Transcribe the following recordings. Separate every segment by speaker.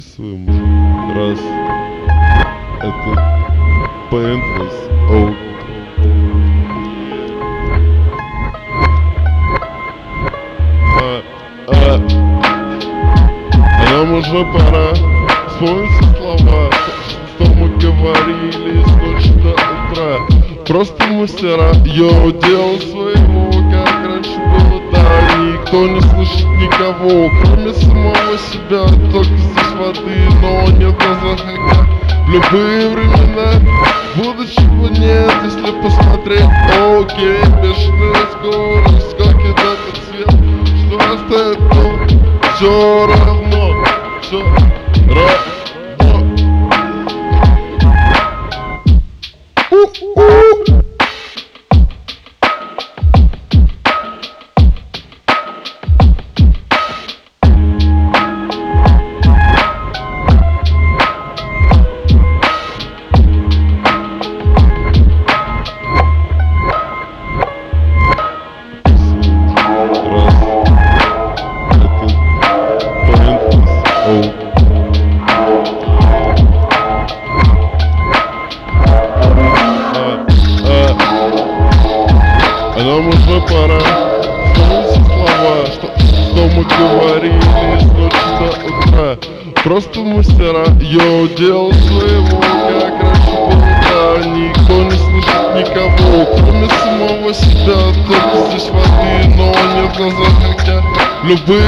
Speaker 1: Записываем уже. Раз. Это Paintless Oak. Нам уже пора. Вспомните слова, что мы говорили с ночи до утра. Просто мастера, йоу, делал своего, как раньше было, да. Никто не слышит никого, кроме самого себя. Только здесь воды, но нет глаза огня. В любые времена будущего нет, если посмотреть. Окей, бешеная скорость, как этот цвет, что оставит, но все равно, все равно. Нам уже пора. Вспомните слова, что мы говорили с ночи до утра. Просто мастера, йоу, делал своего, как раньше было, да. Никто не слышит никого, кроме самого себя. Только здесь воды, но нет глаза огня. В любые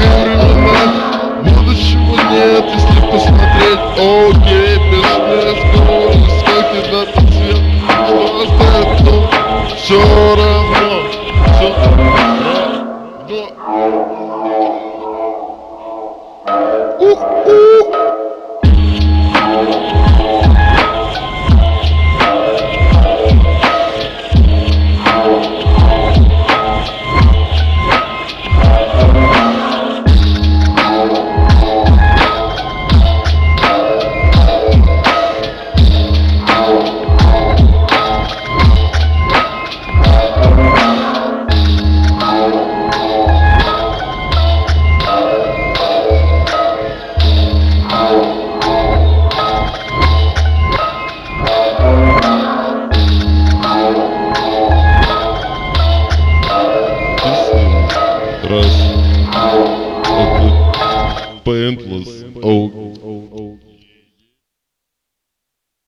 Speaker 1: времена будущего нет, если посмотреть. Окей, бешеная скорость, как этот цвет, что оставит, но все равно, все равно. Раз. Это Paintless Oak.